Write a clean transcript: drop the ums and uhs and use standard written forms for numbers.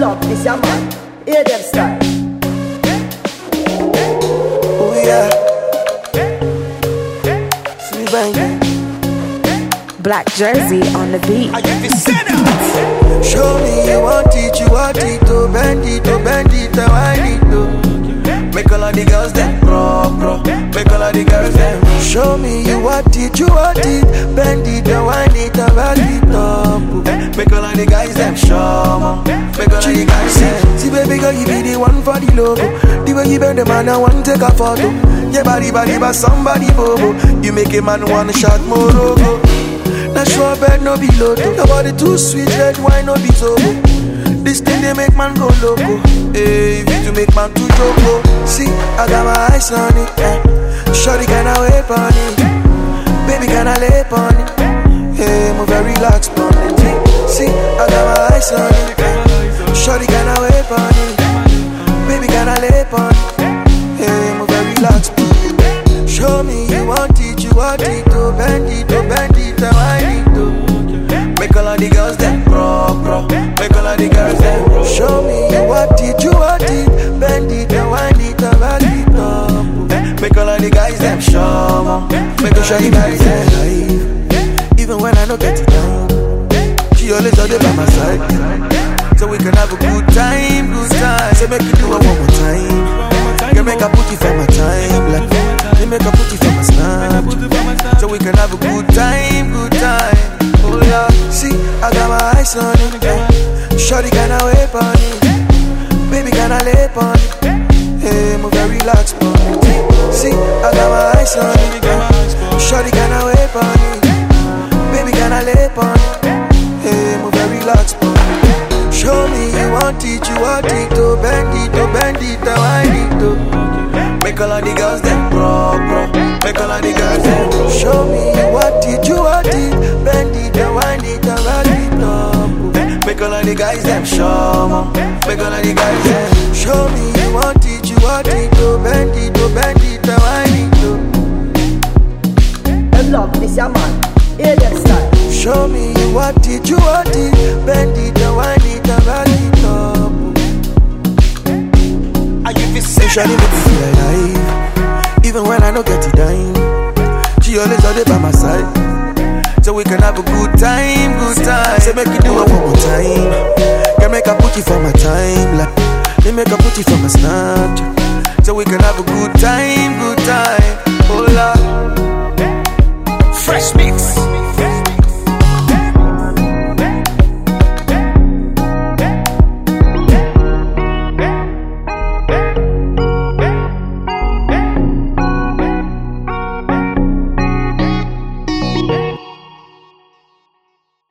love this your man. Hear them style. Oh yeah. Sweet bang. Black Jersey on the beat. Show me you want it to bend it, wind it to. Make all of the girls them pro. Make all of the girls them. Show me you want it, bend it, wind it, rock it up. Make all of the guys them show. Make all of the guys them. See baby girl, you be the one for the logo. The way you bend the man, I want to take a photo. Yeah, body, but somebody bobo. You make a man one shot more logo. Now sure bed no be low. Your body too sweet, red wine no be so. This thing they make man go loco. Hey, if you make man too joke. See, I got my eyes on it. Shorty can I wait on it. Baby can I lay on it. Hey, move very relaxed on it. See, I got my eyes on it. Shorty can I wait on it. Baby can I lay on it. Hey, move very relaxed on it. Show me you want it to bend it, wind it to. Make all of the girls them pro. Make all of the girls them. Show me you want it, bend it, wind it, rock it up. Make all of the guys them show. Make all of the guys them live. Even when I don't get it down, she always out there by my side, so we can have a good time. Say make you do it one more time. Can make a put it for my time, like make a put it for my snap, so we can have a good time. Oh yeah, see, I got my eyes on it. Shorty can I wait on it. Baby can I lay on it. Hey, move very relaxed on it. See, I got my eyes on it. Shorty can I wait on it. Baby can I lay on it. Hey, move very relaxed on it. Show me you want it to bend it, wind it to. Make all of the girls them pro. Make all of the girls them. Show me you want it, bend it, wind it, rock it up. Make all of the guys them show. Make all of the guys them. Show me you want it to bend it, wind it to. Them love this your man. Hear them style. Show me you want it, bend it, wind it, rock it up. Shawty make me feel alive, even when I don't get it dime. She always out there by my side, so we can have a good time. Say make you do it one more time. Can make a put it for my time, like they make a put it for my Snapchat, so we can have a good time. Oh Lord, fresh mix.